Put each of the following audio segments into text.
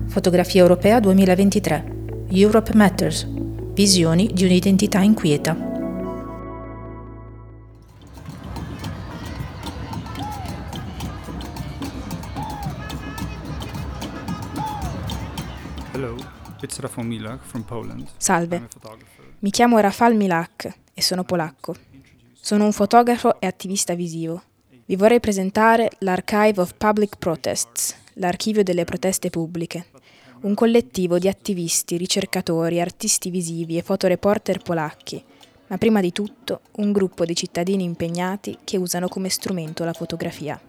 Fotografia Europea 2023. Europe Matters. Visioni di un'identità inquieta. Hello, it's Rafał Milak from Poland. Salve, mi chiamo Rafał Milak e sono polacco. Sono un fotografo e attivista visivo. Vi vorrei presentare l'Archive of Public Protests, l'archivio delle proteste pubbliche, un collettivo di attivisti, ricercatori, artisti visivi e fotoreporter polacchi, ma prima di tutto un gruppo di cittadini impegnati che usano come strumento la fotografia.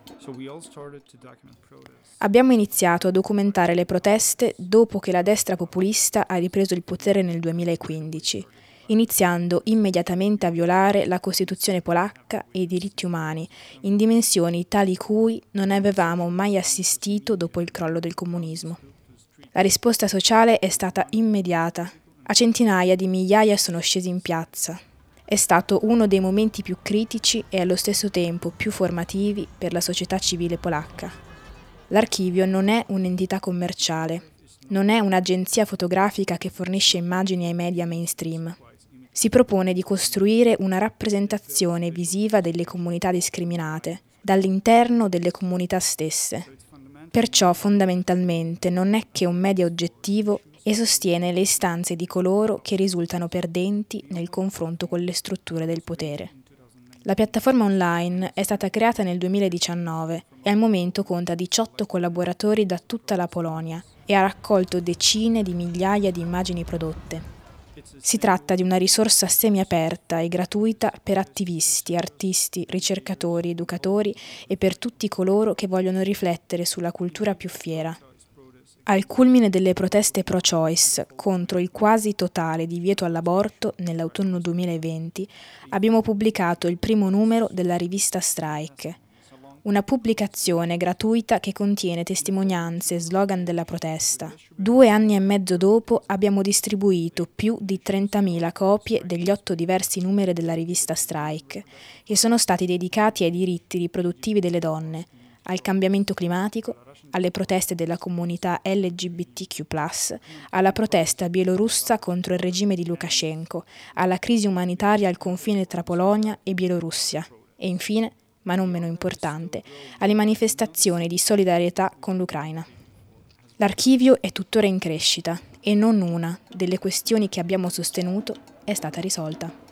Abbiamo iniziato a documentare le proteste dopo che la destra populista ha ripreso il potere nel 2015, iniziando immediatamente a violare la Costituzione polacca e i diritti umani in dimensioni tali cui non avevamo mai assistito dopo il crollo del comunismo. La risposta sociale è stata immediata. A centinaia di migliaia sono scesi in piazza. È stato uno dei momenti più critici e allo stesso tempo più formativi per la società civile polacca. L'archivio non è un'entità commerciale, non è un'agenzia fotografica che fornisce immagini ai media mainstream. Si propone di costruire una rappresentazione visiva delle comunità discriminate, dall'interno delle comunità stesse. Perciò fondamentalmente non è che un media oggettivo e sostiene le istanze di coloro che risultano perdenti nel confronto con le strutture del potere. La piattaforma online è stata creata nel 2019 e al momento conta 18 collaboratori da tutta la Polonia e ha raccolto decine di migliaia di immagini prodotte. Si tratta di una risorsa semiaperta e gratuita per attivisti, artisti, ricercatori, educatori e per tutti coloro che vogliono riflettere sulla cultura più fiera. Al culmine delle proteste pro-choice contro il quasi totale divieto all'aborto nell'autunno 2020, abbiamo pubblicato il primo numero della rivista Strike, una pubblicazione gratuita che contiene testimonianze e slogan della protesta. 2 anni e mezzo dopo abbiamo distribuito più di 30.000 copie degli 8 diversi numeri della rivista Strike, che sono stati dedicati ai diritti riproduttivi delle donne, al cambiamento climatico, alle proteste della comunità LGBTQ+, alla protesta bielorussa contro il regime di Lukashenko, alla crisi umanitaria al confine tra Polonia e Bielorussia e infine, ma non meno importante, alle manifestazioni di solidarietà con l'Ucraina. L'archivio è tuttora in crescita e non una delle questioni che abbiamo sostenuto è stata risolta.